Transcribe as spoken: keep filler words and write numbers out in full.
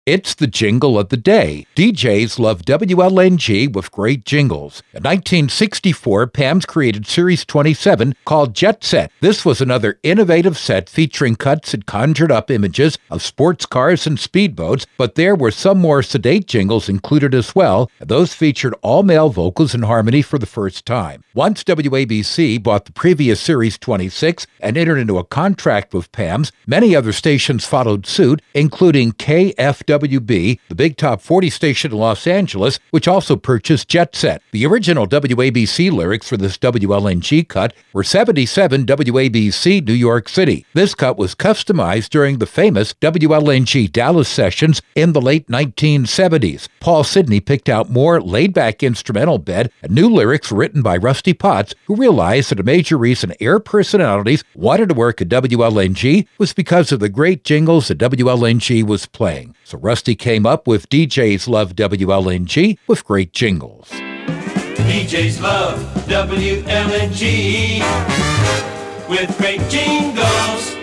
It's the jingle of the day. D Js love W L N G with great jingles. In nineteen sixty-four, Pam's created Series twenty-seven called Jet Set. This was another innovative set featuring cuts that conjured up images of sports cars and speedboats, but there were some more sedate jingles included as well, and those featured all-male vocals in harmony for the first time. Once W A B C bought the previous Series twenty-six and entered into a contract with Pam's, many other stations followed suit, including K F W B, the big top forty station in Los Angeles, which also purchased Jet Set. The original W A B C lyrics for this W L N G cut were seventy-seven W A B C New York City. This cut was customized during the famous W L N G Dallas sessions in the late nineteen seventies. Paul Sidney picked out more laid-back instrumental bed and new lyrics written by Rusty Potts, who realized that a major reason air personalities wanted to work at W L N G was because of the great jingles that W L N G was playing. So Rusty came up with D Js Love W L N G with great jingles. D Js love W L N G with great jingles.